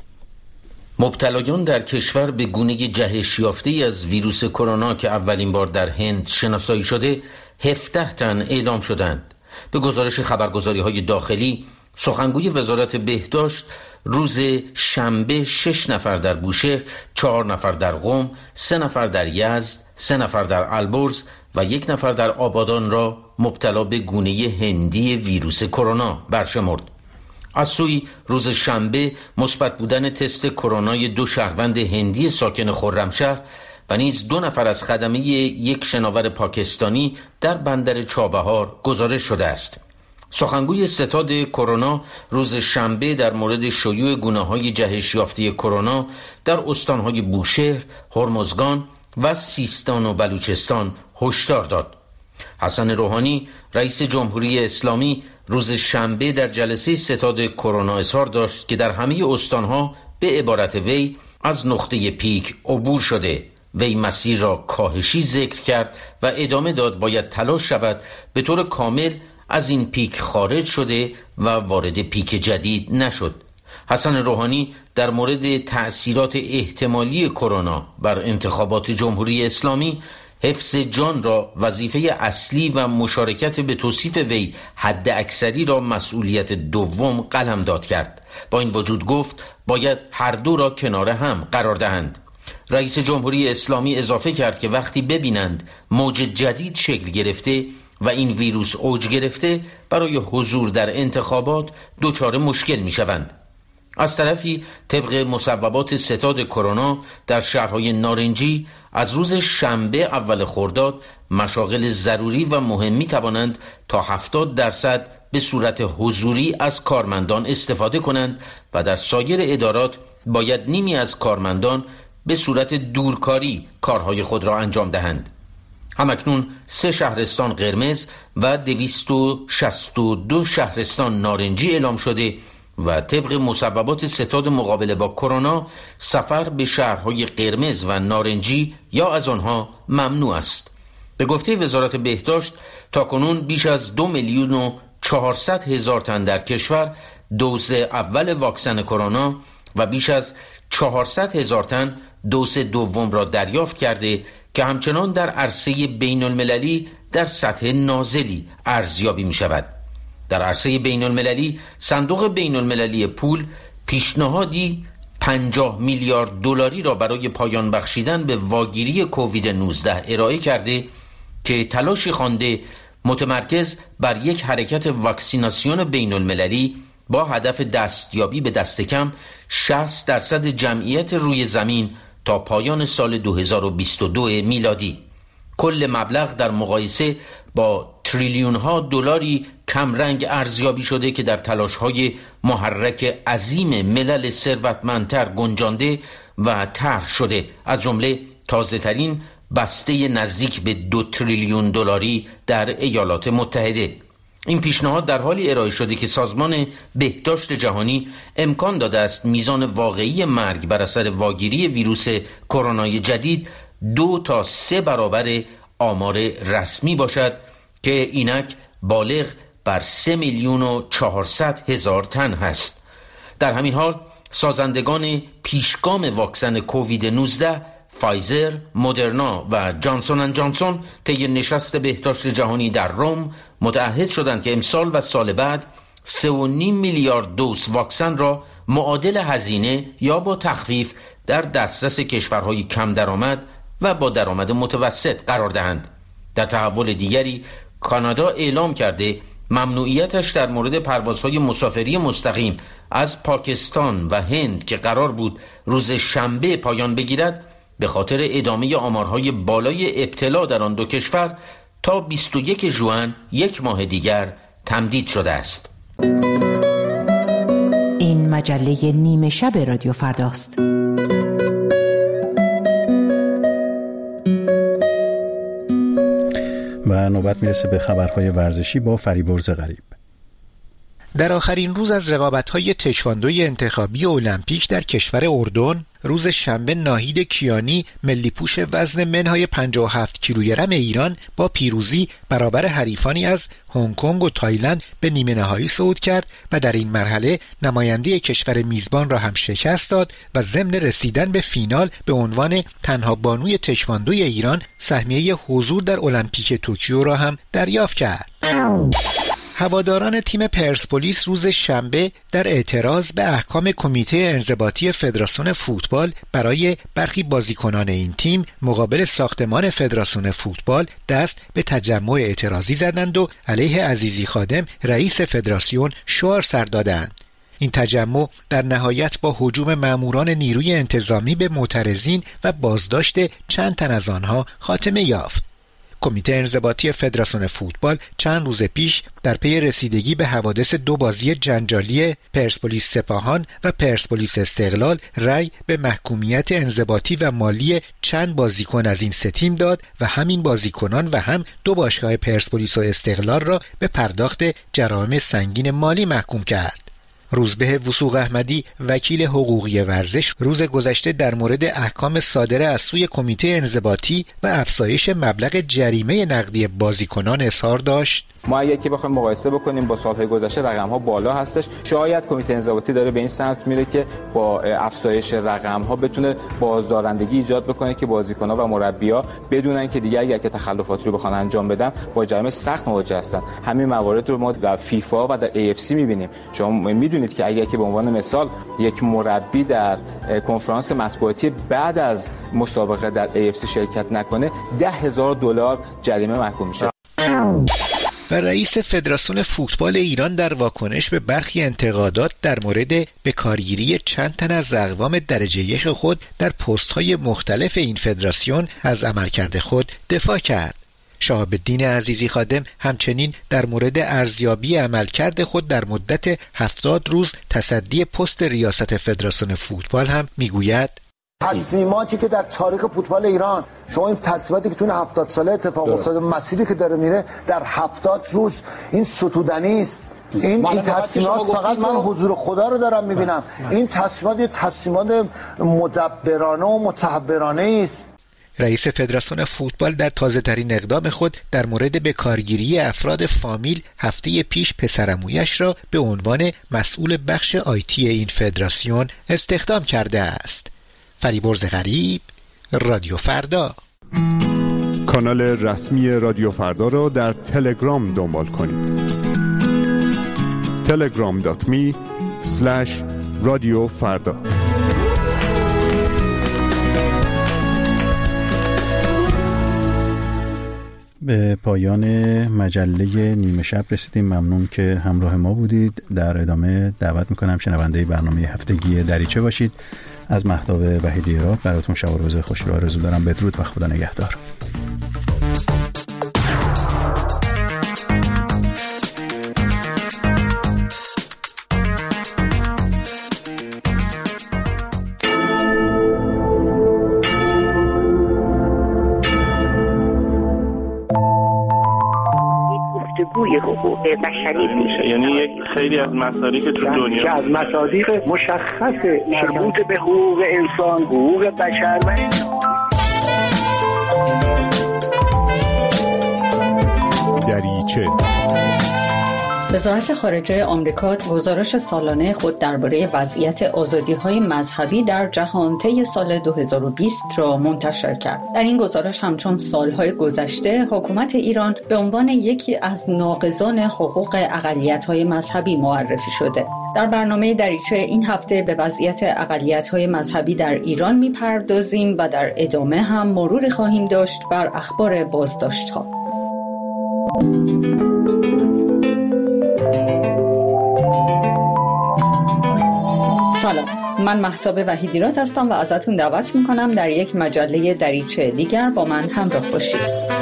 مبتلایان در کشور به گونه جهش یافته‌ای از ویروس کرونا که اولین بار در هند شناسایی شده هفده تن اعلام شدند. به گزارش خبرگزاری‌های داخلی، سخنگوی وزارت بهداشت روز شنبه شش نفر در بوشهر، چهار نفر در قم، سه نفر در یزد، سه نفر در البرز و یک نفر در آبادان را مبتلا به گونه هندی ویروس کرونا برشمرد. از سوی روز شنبه مثبت بودن تست کرونای دو شهروند هندی ساکن خرمشهر و نیز دو نفر از خدمه یک شناور پاکستانی در بندر چابهار گزارش شده است. سخنگوی ستاد کرونا روز شنبه در مورد شیوع گونه‌های جهش یافته کرونا در استان‌های بوشهر، هرمزگان و سیستان و بلوچستان هشدار داد. حسن روحانی رئیس جمهوری اسلامی روز شنبه در جلسه ستاد کرونا اظهار داشت که در همه استانها به عبارت وی از نقطه پیک عبور شده. وی مسیر را کاهشی ذکر کرد و ادامه داد باید تلاش شود به طور کامل از این پیک خارج شده و وارد پیک جدید نشد. حسن روحانی در مورد تأثیرات احتمالی کرونا بر انتخابات جمهوری اسلامی حفظ جان را وظیفه اصلی و مشارکت به توصیف وی حد اکثری را مسئولیت دوم قلمداد کرد. با این وجود گفت باید هر دو را کنار هم قرار دهند. رئیس جمهوری اسلامی اضافه کرد که وقتی ببینند موج جدید شکل گرفته و این ویروس اوج گرفته برای حضور در انتخابات دچار مشکل می شوند. از طرفی طبق مصوبات ستاد کرونا در شهرهای نارنجی از روز شنبه اول خرداد مشاغل ضروری و مهم می توانند تا هفتاد درصد به صورت حضوری از کارمندان استفاده کنند و در سایر ادارات باید نیمی از کارمندان به صورت دورکاری کارهای خود را انجام دهند. همکنون سه شهرستان قرمز و دویست و شصت و دو شهرستان نارنجی اعلام شده و طبق مصوبات ستاد مقابله با کرونا سفر به شهرهای قرمز و نارنجی یا از آنها ممنوع است. به گفته وزارت بهداشت تاکنون بیش از دو میلیون و چهارصد هزار تن در کشور دوز اول واکسن کرونا و بیش از چهارصد هزار تن دوز دوم را دریافت کرده که همچنان در عرصه بین المللی در سطح نازلی ارزیابی می شود. در عرصه بین المللی صندوق بین المللی پول پیشنهادی پنجاه میلیارد دلاری را برای پایان بخشیدن به واگیری کووید نوزده ارائه کرده که تلاشی خوانده متمرکز بر یک حرکت واکسیناسیون بین المللی با هدف دستیابی به دست کم شصت درصد جمعیت روی زمین تا پایان سال دو هزار و بیست و دو میلادی. کل مبلغ در مقایسه با تریلیون ها دلاری کمرنگ ارزیابی شده که در تلاش های محرک عظیم ملل ثروتمندتر گنجانده و طرح شده، از جمله تازه ترین بسته نزدیک به دو تریلیون دلاری در ایالات متحده. این پیشنهاد در حالی ارائه شده که سازمان بهداشت جهانی امکان داده است میزان واقعی مرگ بر اثر واگیری ویروس کرونای جدید دو تا سه برابر آمار رسمی باشد که اینک بالغ بر سه میلیون و چهارصد هزار تن هست. در همین حال سازندگان پیشگام واکسن کووید نوزده فایزر، مدرنا و جانسون اند جانسون طی نشست بهداشت جهانی در روم متعهد شدند که امسال و سال بعد سه و نیم میلیارد دوز واکسن را معادل هزینه یا با تخفیف در دسترس کشورهای کم درآمد و با درآمد متوسط قرار دهند. در تحول دیگری کانادا اعلام کرده ممنوعیتش در مورد پروازهای مسافری مستقیم از پاکستان و هند که قرار بود روز شنبه پایان بگیرد به خاطر ادامه آمارهای بالای ابتلا در آن دو کشور تا بیست و یک ژوئن یک ماه دیگر تمدید شده است. این مجله نیمه شب رادیو فرداست. و نوبت میرسه به خبرهای ورزشی با فریبرز غریب. در آخرین روز از رقابت‌های تکواندوی انتخابی المپیک در کشور اردن، روز شنبه ناهید کیانی ملی پوش وزن منهای پنجاه و هفت کیلوگرم ایران با پیروزی برابر حریفانی از هنگ کنگ و تایلند به نیمه نهایی صعود کرد و در این مرحله نماینده کشور میزبان را هم شکست داد و ضمن رسیدن به فینال به عنوان تنها بانوی تکواندوی ایران سهمیه حضور در المپیک توکیو را هم دریافت کرد. هواداران تیم پرسپولیس روز شنبه در اعتراض به احکام کمیته انضباطی فدراسیون فوتبال برای برخی بازیکنان این تیم مقابل ساختمان فدراسیون فوتبال دست به تجمع اعتراضی زدند و علیه عزیزی خادم رئیس فدراسیون شعار سر دادند. این تجمع در نهایت با هجوم ماموران نیروی انتظامی به معترضین و بازداشت چند تن از آنها خاتمه یافت. کمیته انضباطی فدراسیون فوتبال چند روز پیش در پی رسیدگی به حوادث دو بازی جنجالی پرسپولیس سپاهان و پرسپولیس استقلال رأی به محکومیت انضباطی و مالی چند بازیکن از این سه تیم داد و همین بازیکنان و هم دو باشگاه پرسپولیس و استقلال را به پرداخت جرایم سنگین مالی محکوم کرد. روزبه وثوق احمدی وکیل حقوقی ورزش روز گذشته در مورد احکام صادره از سوی کمیته انضباطی و افزایش مبلغ جریمه نقدی بازیکنان اظهار داشت. ما اگه که بخوایم مقایسه بکنیم با سالهای گذشته رقم‌ها بالا هستش. شاید کمیته انضباطی داره به این سمت میره که با افزایش رقم‌ها بتونه بازدارندگی ایجاد بکنه که بازیکن‌ها و مربی‌ها بدونن که دیگه اگه که تخلفاتی رو بخوان انجام بدن با جریمه سخت مواجه هستن. همین موارد رو ما در فیفا و در ای اف سی می‌بینیم. شما می‌دونید که اگه که به عنوان مثال یک مربی در کنفرانس مطبوعاتی بعد از مسابقه در ای اف سی شرکت نکنه ده هزار دلار جریمه محکوم میشه. و رئیس فدراسیون فوتبال ایران در واکنش به برخی انتقادات در مورد بکارگیری چند تن از اقوام درجه یک خود در پست‌های مختلف این فدراسیون از عملکرد خود دفاع کرد. شهاب الدین عزیزی خادم همچنین در مورد ارزیابی عملکرد خود در مدت هفتاد روز تصدی پست ریاست فدراسیون فوتبال هم میگوید: تصمیماتی که در تاریخ فوتبال ایران، شما این تصمیماتی که تو هفتاد ساله اتفاق افتاده، مسیری که داره میره در هفتاد روز، این ستودنی است. این این تصمیمات فقط من حضور خدا رو دارم میبینم. این تصمیمات یه تصمیمات مدبرانه و متحورانه است. رئیس فدراسیون فوتبال در تازه ترین اقدام خود در مورد به کارگیری افراد فامیل هفته پیش پسرعمویش را به عنوان مسئول بخش آیتی این فدراسیون استخدام کرده است. فریبرز غریب، رادیو فردا. کانال رسمی رادیو فردا را در تلگرام دنبال کنید. تلگرام دات می اسلش رادیو فردا. به پایان مجله نیمه شب رسیدیم. ممنون که همراه ما بودید. در ادامه دعوت میکنم شنونده برنامه هفتگی دریچه باشید. از مهتاب وحیدی راد براتون شب و روز خوش رو آرزو دارم. بدرود و خدا نگهدار. گفتگوی حقوق بشری میشه، یعنی یک خیلی از مصادیق تو دنیا که از مصادیق مشخص مربوط به حقوق انسان، حقوق بشر و دریچه. وزارت خارجه آمریکا گزارش سالانه خود درباره وضعیت آزادی‌های مذهبی در جهان طی سال دو هزار و بیست را منتشر کرد. در این گزارش همچون سالهای گذشته حکومت ایران به عنوان یکی از ناقضان حقوق اقلیت‌های مذهبی معرفی شده. در برنامه دریچه این هفته به وضعیت اقلیت‌های مذهبی در ایران می‌پردازیم و در ادامه هم مروری خواهیم داشت بر اخبار بازداشت‌ها. سلام، من مهتاب وحیدی راد هستم و ازتون دعوت میکنم در یک مجله دریچه دیگر با من همراه باشید.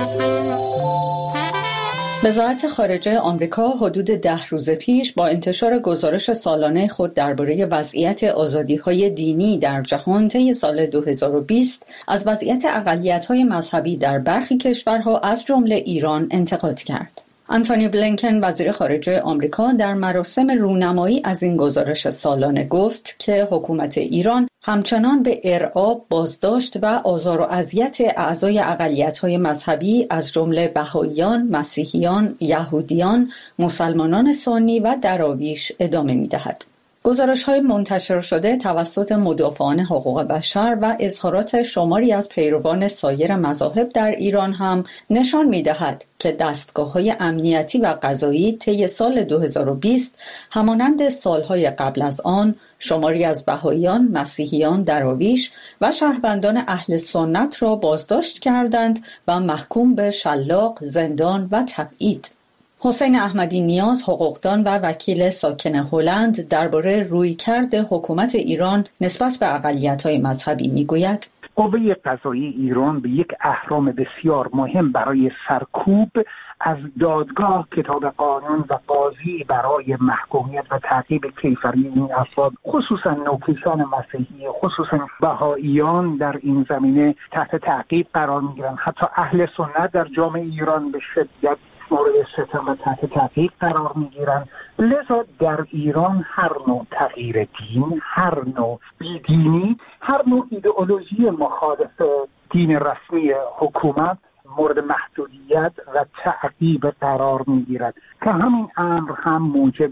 وزارت خارجه آمریکا حدود ده روز پیش با انتشار گزارش سالانه خود درباره وضعیت آزادی‌های دینی در جهان طی سال دو هزار و بیست از وضعیت اقلیت‌های مذهبی در برخی کشورها از جمله ایران انتقاد کرد. آنتونی بلینکن وزیر خارجه آمریکا در مراسم رونمایی از این گزارش سالانه گفت که حکومت ایران همچنان به ارعاب، بازداشت و آزار و اذیت اعضای اقلیت‌های مذهبی از جمله بهائیان، مسیحیان، یهودیان، مسلمانان سنی و دراویش ادامه می‌دهد. گزارش‌های منتشر شده توسط مدافعان حقوق بشر و اظهارات شماری از پیروان سایر مذاهب در ایران هم نشان می‌دهد که دستگاه‌های امنیتی و قضایی طی سال دو هزار و بیست همانند سال‌های قبل از آن شماری از بهائیان، مسیحیان، دراویش و شهروندان اهل سنت را بازداشت کردند و محکوم به شلاق، زندان و تبعید. حسین احمدی نیاز، حقوقدان و وکیل ساکن هلند، درباره رویکرد حکومت ایران نسبت به اقلیت‌های مذهبی میگوید: قوه قضایی ایران به یک اهرم بسیار مهم برای سرکوب از دادگاه، کتاب قانون و قاضی برای محکومیت و تعقیب کیفری این افراد، خصوصا نوکیشان مسیحی، خصوصا بهائیان در این زمینه تحت تعقیب قرار میگیرند. حتی اهل سنت در جامعه ایران به شدت مورد ستم و تحت تعقیب قرار میگیرند. لذا در ایران هر نوع تغییر دین، هر نوع بیدینی، هر نوع ایدئولوژی مخالف دین رسمی حکومت مورد محدودیت و تعقیب قرار میگیرد که همین امر هم موجب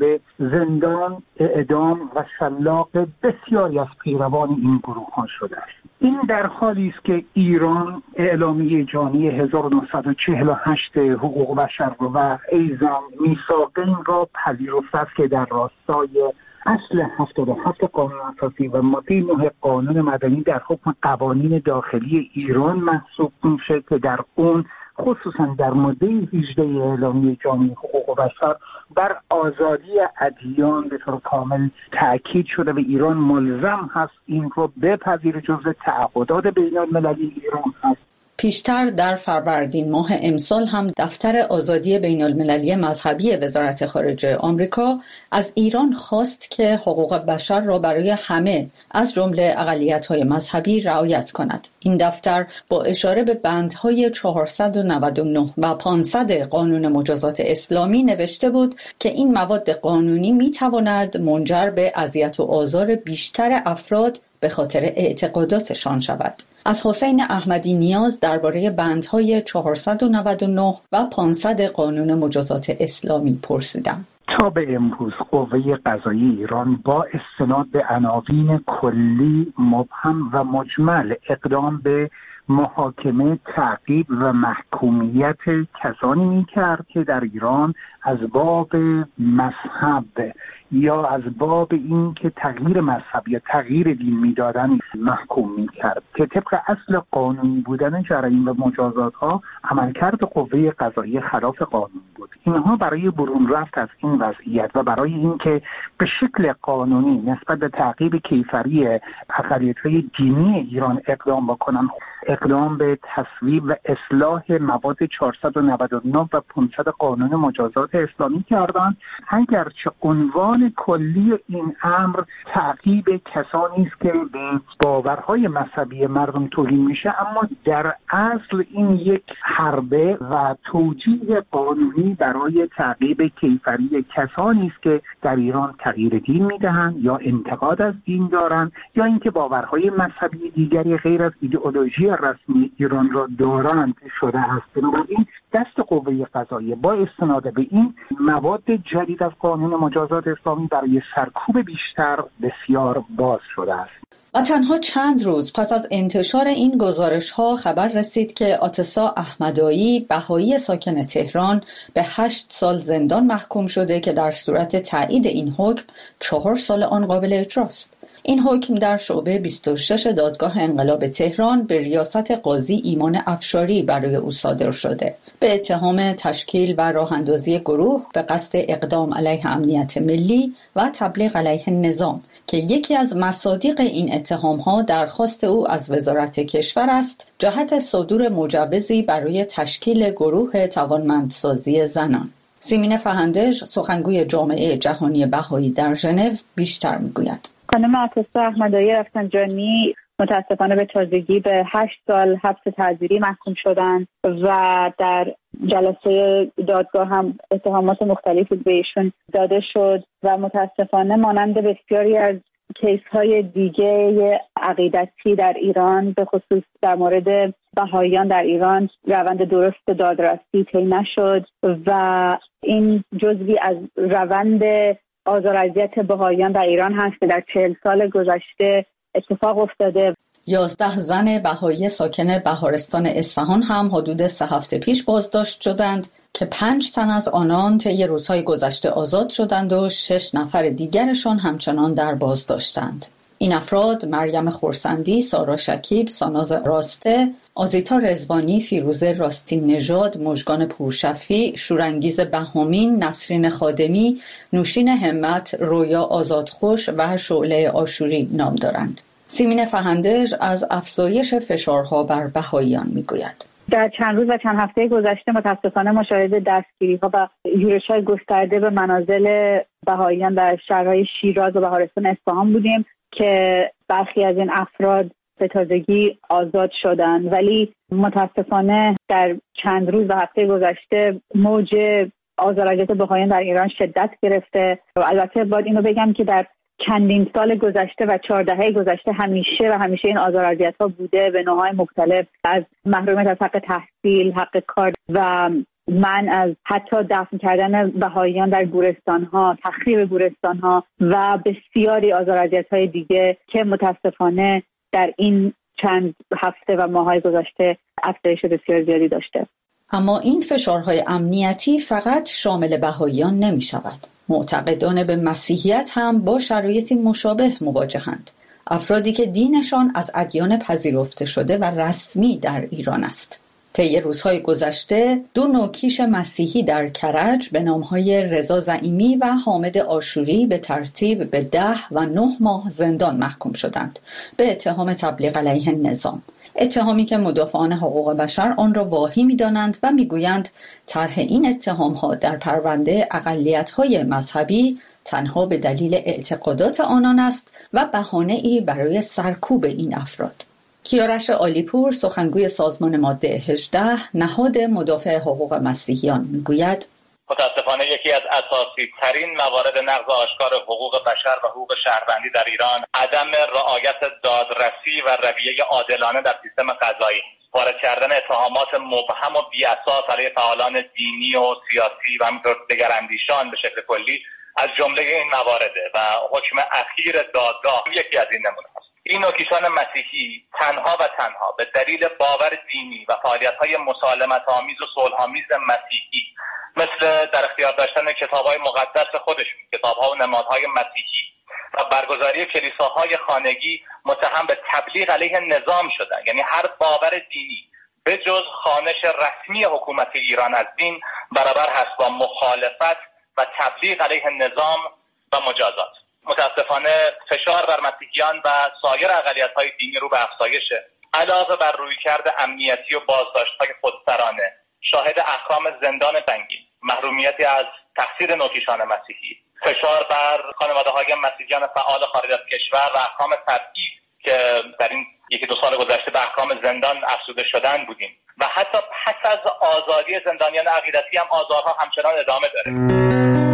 زندان، اعدام و شلاق بسیاری از پیروان این گروه ها شده است. این در حالی است که ایران اعلامیه جهانی هزار و نهصد و چهل و هشت حقوق بشر و ایضا میثاقین را پذیرفته است که در راستای اصل هفتاد و هفت قانون اساسی و ماده نه قانون مدنی در حکم قوانین داخلی ایران محسوب میشه که در اون خصوصا در ماده هجده اعلامیه جهانی حقوق بشر بر آزادی ادیان به طور کامل تاکید شده و ایران ملزم هست این رو بپذیره، جزو تعهدات بین‌المللی ایران هست. پیشتر در فروردین ماه امسال هم دفتر آزادی بین‌المللی مذهبی وزارت خارجه آمریکا از ایران خواست که حقوق بشر را برای همه از جمله اقلیت‌های مذهبی رعایت کند. این دفتر با اشاره به بندهای چهارصد و نود و نه و پانصد قانون مجازات اسلامی نوشته بود که این مواد قانونی می‌تواند منجر به اذیت و آزار بیشتر افراد به خاطر اعتقاداتشان شود. از حسین احمدی نیاز درباره بندهای چهارصد و نود و نه و پانصد قانون مجازات اسلامی پرسیدم. تا به امروز قوه قضایی ایران با استناد به عناوین کلی، مبهم و مجمل اقدام به محاکمه، تعقیب و محکومیت کسانی می‌کرد که در ایران از باب مذهب یا از باب این که تغییر مذهب یا تغییر دین میدادن محکوم میکرد که طبق اصل قانونی بودن جرایم و مجازات ها عملکرد قوه قضاییه خلاف قانون بود. اینها برای برون رفت از این وضعیت و برای اینکه به شکل قانونی نسبت به تعقیب کیفری اقلیت‌های دینی ایران اقدام بکنن، اقدام به تصویب و اصلاح مواد چهارصد و نود و نه و پانصد قانون مجازات اسلامی کردند. اگرچه عنوان کلی این امر تعقیب کسانی است که به باورهای مذهبی مردم توهین میشه، اما در اصل این یک حربه و توجیه قانونی برای تعقیب کیفری کسانی است که در ایران تغییر دین میدهند یا انتقاد از دین دارند یا اینکه باورهای مذهبی دیگری غیر از ایدئولوژی رسمی ایران را دارند شده است. بنابراین دست قوه قضاییه با استناد به این مواد جدید از قانون مجازات اسلامی برای سرکوب بیشتر بسیار باز شده است. و تنها چند روز پس از انتشار این گزارش‌ها خبر رسید که آتسا احمدایی، بهایی ساکن تهران، به هشت سال زندان محکوم شده که در صورت تایید این حکم چهار سال آن قابل اجراست. این حکم در شعبه بیست و شش دادگاه انقلاب تهران به ریاست قاضی ایمان افشاری برای او صادر شده به اتهام تشکیل و راه‌اندازی گروه به قصد اقدام علیه امنیت ملی و تبلیغ علیه نظام که یکی از مصادیق این اتهام‌ها درخواست او از وزارت کشور است جهت صدور مجوزی برای تشکیل گروه توانمندسازی زنان. سیمین فهندش، سخنگوی جامعه جهانی بهایی در ژنو، بیشتر می‌گوید. خانم آتسا احمدایی رفسنجانی متاسفانه به تازگی به هشت سال حبس تعزیری محکوم شدند و در جلسه دادگاه هم اتهامات مختلفی به ایشون داده شد و متاسفانه مانند بسیاری از کیس های دیگه عقیدتی در ایران به خصوص در مورد بهاییان در ایران روند درست دادرسی طی نشد و این جزوی از روند آزار و اذیت بهاییان در ایران هست که در چهل سال گذشته اتفاق افتاده. یازده زن بهایی ساکن بهارستان اصفهان هم حدود سه هفته پیش بازداشت شدند که پنج تن از آنان طی روزهای گذشته آزاد شدند و شش نفر دیگرشان همچنان در بازداشتند. این افراد مریم خورسندی، سارا شکیب، ساناز راسته، آزیتا رزوانی، فیروزه راستین نژاد، مژگان پورشفی، شورانگیز بهامین، نسرین خادمی، نوشین همت، رویا آزادخوش و شعله آشوری نام دارند. سیمین فهندش از افزایش فشارها بر بهاییان میگوید. در چند روز و چند هفته گذشته متاسفانه مشاهده دستگیری‌ها و یورش‌های گسترده به منازل بهاییان در شهرهای شیراز و بهارستان اصفهان بودیم که برخی از این افراد به تازگی آزاد شدند، ولی متاسفانه در چند روز و هفته گذشته موج آزار و اذیت بهاییان در ایران شدت گرفته. و البته باید اینو بگم که در چندین سال گذشته و چهار دهه گذشته همیشه و همیشه این آزار و اذیت‌ها بوده به نوع‌های مختلف، از محرومیت از حق تحصیل، حق کار و من از حتی دفن کردن بهاییان در گورستان‌ها، تخریب گورستان‌ها و بسیاری آزار و اذیت‌های دیگه که متاسفانه در این چند هفته و ماه‌های گذشته افزایش بسیار زیادی داشته. اما این فشارهای امنیتی فقط شامل بهاییان نمی‌شود. معتقدان به مسیحیت هم با شرایطی مشابه مواجهند. افرادی که دینشان از ادیان پذیرفته شده و رسمی در ایران است. طی روزهای گذشته دو نوکیش مسیحی در کرج به نامهای رضا زعیمی و حامد آشوری به ترتیب به ده و نه ماه زندان محکوم شدند به اتهام تبلیغ علیه نظام. اتهامی که مدافعان حقوق بشر آن را واهی می‌دانند و می‌گویند طرح این اتهام‌ها در پرونده اقلیت‌های مذهبی تنها به دلیل اعتقادات آنان است و بهانه‌ای برای سرکوب این افراد. کیارش عالیپور، سخنگوی سازمان ماده هجده، نهاد مدافع حقوق مسیحیان، میگوید متاسفانه یکی از اساسی ترین موارد نقض آشکار حقوق بشر و حقوق شهروندی در ایران عدم رعایت دادرسی و رویه عادلانه در سیستم قضایی، وارد کردن اتهامات مبهم و بی‌اساس علیه فعالان دینی و سیاسی و همینطور دگراندیشان به شکل کلی از جمله این موارده و حکم اخیر دادگاه یکی از این نمونه است. این نوکیشان مسیحی تنها و تنها به دلیل باور دینی و فعالیت‌های مسالمت‌آمیز و صلح‌آمیز مسیحی مثل در اختیار داشتن کتاب‌های مقدس خودشون، کتاب‌ها و نمادهای مسیحی و برگزاری کلیساهای خانگی متهم به تبلیغ علیه نظام شدن. یعنی هر باور دینی به جز خوانش رسمی حکومت ایران از دین برابر هست با مخالفت و تبلیغ علیه نظام و مجازات. متاسفانه فشار بر مسیحیان و سایر اقلیت‌های دینی رو به افزایشه. علاوه بر رویکرد امنیتی و بازداشت‌های خودسرانه، شاهد احکام زندان سنگین، محرومیتی از تحصیل نوکیشان مسیحی، فشار بر خانواده‌های مسیحیان فعال خارج از کشور و احکام تبعید که در این یکی دو سال گذشته به احکام زندان افزوده شدن بودیم و حتی پس از آزادی زندانیان عقیدتی هم آزارها همچنان ادامه داره.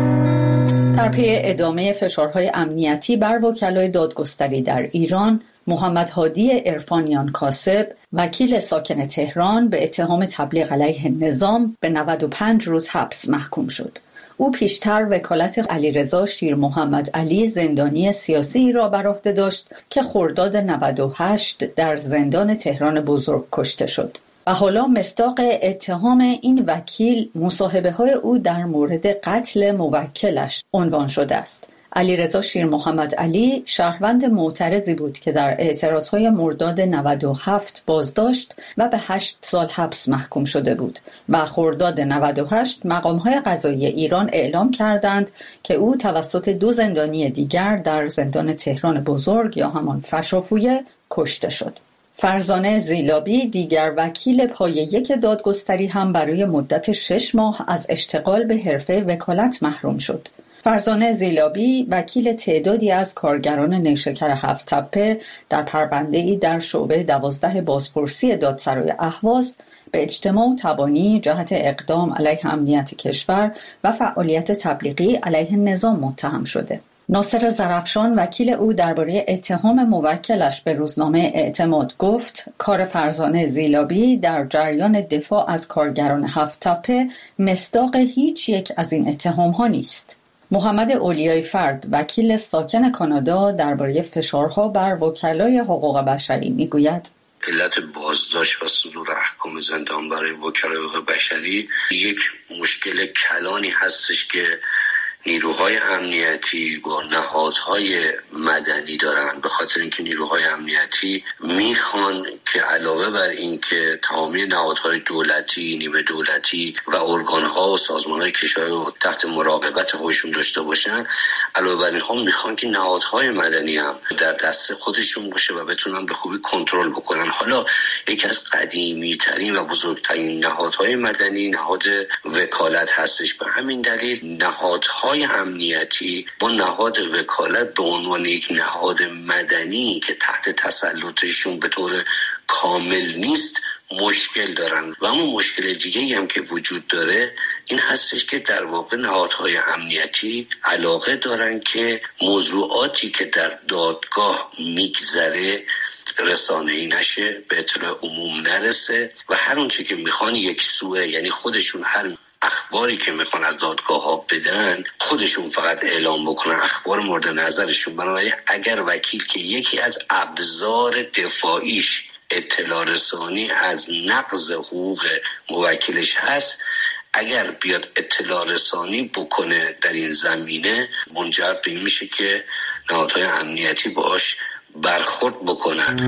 در پی ادامه فشارهای امنیتی بر وکلای دادگستری در ایران، محمد هادی عرفانیان کاسب، وکیل ساکن تهران، به اتهام تبلیغ علیه نظام به نود و پنج روز حبس محکوم شد. او پیشتر وکالت علیرضا شیر محمد علی زندانی سیاسی را بر عهده داشت که خرداد نود و هشت در زندان تهران بزرگ کشته شد. و حالا مصداق اتهام این وکیل مصاحبه های او در مورد قتل موکلش عنوان شده است. علیرضا شیر محمد علی شهروند معترضی بود که در اعتراضهای مرداد نود و هفت بازداشت و به هشت سال حبس محکوم شده بود و خرداد نود و هشت مقامهای قضایی ایران اعلام کردند که او توسط دو زندانی دیگر در زندان تهران بزرگ یا همان فشافویه کشته شد. فرزانه زیلابی، دیگر وکیل پایه یک دادگستری، هم برای مدت شش ماه از اشتغال به حرفه وکالت محروم شد. فرزانه زیلابی وکیل تعدادی از کارگران نیشکر هفت تپه در پرونده‌ای در شعبه دوازده بازپرسی دادسرای اهواز به اجتماع و تبانی جهت اقدام علیه امنیت کشور و فعالیت تبلیغی علیه نظام متهم شده. ناصر زرفشان وکیل او درباره اتهام موکلش به روزنامه اعتماد گفت کار فرزانه زیلابی در جریان دفاع از کارگران هفت تپه مصداق هیچ یک از این اتهام ها نیست. محمد اولیای فرد وکیل ساکن کانادا درباره فشارها بر وکلای حقوق بشری میگوید علت بازداشت و صدور احکام زندان برای وکلای حقوق بشری یک مشکل کلانی هستش که نیروهای امنیتی با نهادهای مدنی دارن، به خاطر اینکه نیروهای امنیتی میخوان که علاوه بر اینکه تمامی نهادهای دولتی، نیمه دولتی و ارگانها و سازمانهای کشوری رو تحت مراقبت خودشون داشته باشن، علاوه بر اینها میخوان که نهادهای مدنی هم در دست خودشون باشه و بتونن به خوبی کنترل بکنن. حالا یکی از قدیمی ترین و بزرگترین نهادهای مدنی نهاد وکالت هستش. به همین دلیل نهادهای امنیتی با نهاد وکالت به عنوان یک نهاد مدنی که تحت تسلطشون به طور کامل نیست مشکل دارن. و اما مشکل دیگه هم که وجود داره این هستش که در واقع نهادهای امنیتی علاقه دارن که موضوعاتی که در دادگاه میگذره رسانه‌ای نشه، به اطلاع عموم نرسه و هر اون چی که میخوان یک سوه، یعنی خودشون هر اخباری که میخوان از دادگاه ها بدن خودشون فقط اعلام بکنن، اخبار مورد نظرشون. بنابراین اگر وکیل که یکی از ابزار دفاعیش اطلاع رسانی از نقض حقوق موکلش هست، اگر بیاد اطلاع رسانی بکنه در این زمینه، منجر به این میشه که نهادهای امنیتی باش برخورد بکنن.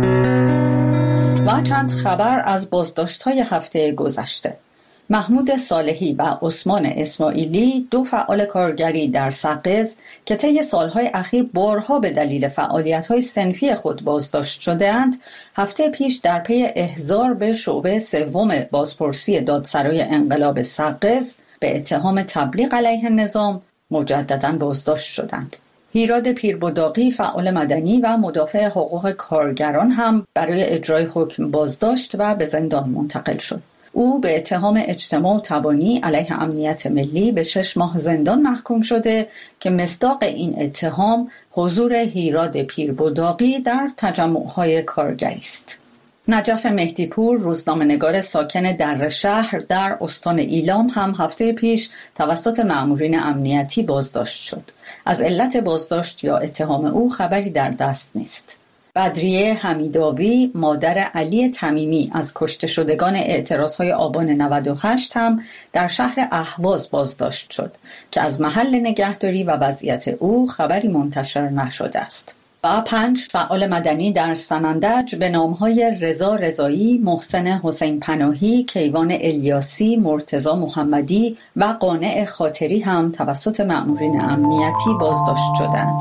و چند خبر از بازداشت‌های هفته گذشته. محمود صالحی و عثمان اسماعیلی، دو فعال کارگری در سقز که طی سالهای اخیر بارها به دلیل فعالیت‌های صنفی خود بازداشت شده‌اند، هفته پیش در پی احضار به شعبه سوم بازپرسی دادسرای انقلاب سقز به اتهام تبلیغ علیه نظام مجدداً بازداشت شدند. هیراد پیربداقی، فعال مدنی و مدافع حقوق کارگران، هم برای اجرای حکم بازداشت و به زندان منتقل شد. او به اتهام اجتماع و تبانی علیه امنیت ملی به شش ماه زندان محکوم شده که مصداق این اتهام حضور هیراد پیربداقی در تجمع‌های کارگری است. نجف مهدیپور، روزنامه‌نگار ساکن در شهر در استان ایلام، هم هفته پیش توسط مأمورین امنیتی بازداشت شد. از علت بازداشت یا اتهام او خبری در دست نیست. بدریه حمیداوی مادر علی تمیمی از کشته شدگان اعتراضهای آبان نود و هشت هم در شهر اهواز بازداشت شد که از محل نگهداری و وضعیت او خبری منتشر نشده است. و پنج فعال مدنی در سنندج به نامهای رضا رضایی، محسن حسین پناهی، کیوان الیاسی، مرتضی محمدی و قانع خاطری هم توسط مأمورین امنیتی بازداشت شدند.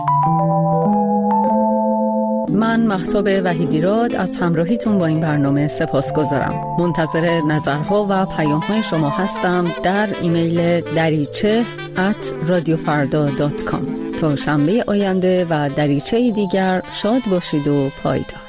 من مهتاب وحیدیراد از همراهیتون با این برنامه سپاسگزارم. منتظر نظرها و پیام‌های شما هستم در ایمیل دریچه ات رادیو فردا دات کام. تا شنبه آینده و دریچه دیگر شاد باشید و پایدار.